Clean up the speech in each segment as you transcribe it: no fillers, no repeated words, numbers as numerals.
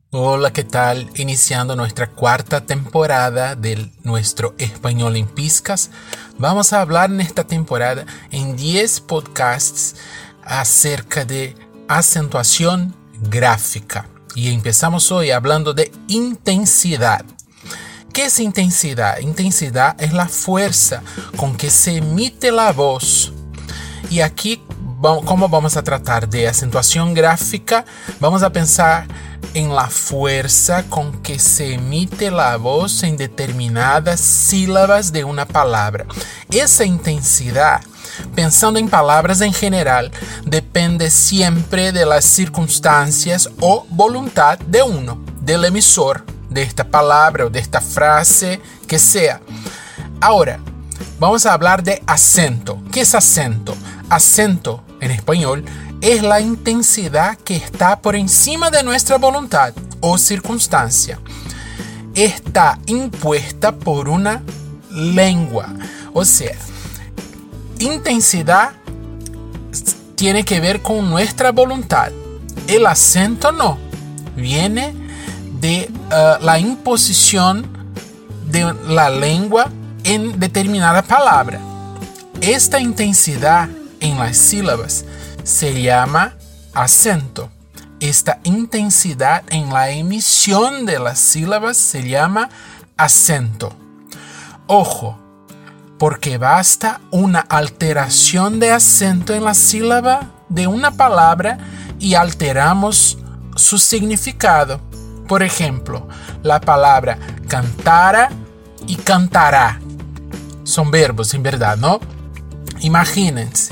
Hola, ¿qué tal? Iniciando nuestra cuarta temporada de nuestro Español en Pizcas. Vamos a hablar en esta temporada en 10 podcasts acerca de acentuación gráfica. Y empezamos hoy hablando de intensidad. ¿Qué es intensidad? Intensidad es la fuerza con que se emite la voz. Y aquí, ¿cómo vamos a tratar de acentuación gráfica? Vamos a pensar en la fuerza con que se emite la voz en determinadas sílabas de una palabra. Esa intensidad, pensando en palabras en general, depende siempre de las circunstancias o voluntad de uno, del emisor de esta palabra o de esta frase, que sea. Ahora, vamos a hablar de acento. ¿Qué es acento? Acento, en español, es la intensidad que está por encima de nuestra voluntad o circunstancia. Está impuesta por una lengua. O sea, intensidad tiene que ver con nuestra voluntad. El acento no. Viene de la imposición de la lengua en determinada palabra. Esta intensidad en las sílabas se llama acento. Esta intensidad en la emisión de las sílabas se llama acento. Ojo, porque basta una alteración de acento en la sílaba de una palabra y alteramos su significado. Por ejemplo, la palabra cantara y cantará son verbos, en verdad, ¿no? Imagínense.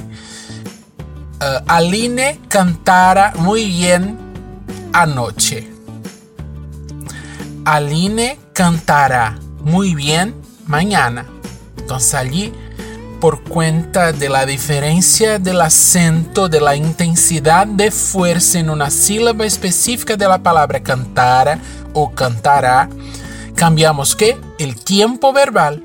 Aline cantara muy bien anoche. Aline cantará muy bien mañana. Entonces allí, por cuenta de la diferencia del acento, de la intensidad de fuerza en una sílaba específica de la palabra cantara o cantará, cambiamos ¿qué? El tiempo verbal.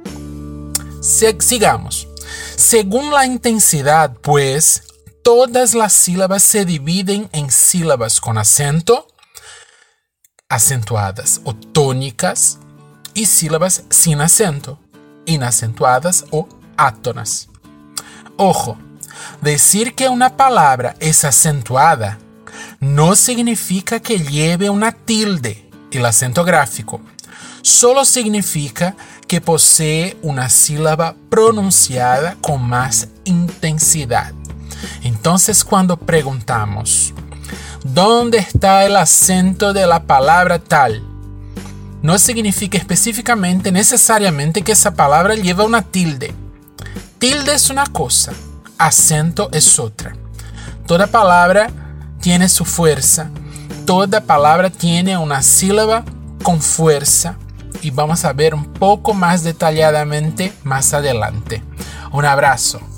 Sigamos. Según la intensidad, pues, todas las sílabas se dividen en sílabas con acento, acentuadas o tónicas, y sílabas sin acento, inacentuadas o átonas. Ojo, decir que una palabra es acentuada no significa que lleve una tilde, el acento gráfico. Solo significa que posee una sílaba pronunciada con más intensidad. Entonces, cuando preguntamos ¿dónde está el acento de la palabra tal? No significa específicamente, necesariamente, que esa palabra lleva una tilde. Tilde es una cosa, acento es otra. Toda palabra tiene su fuerza. Toda palabra tiene una sílaba con fuerza. Y vamos a ver un poco más detalladamente más adelante. Un abrazo.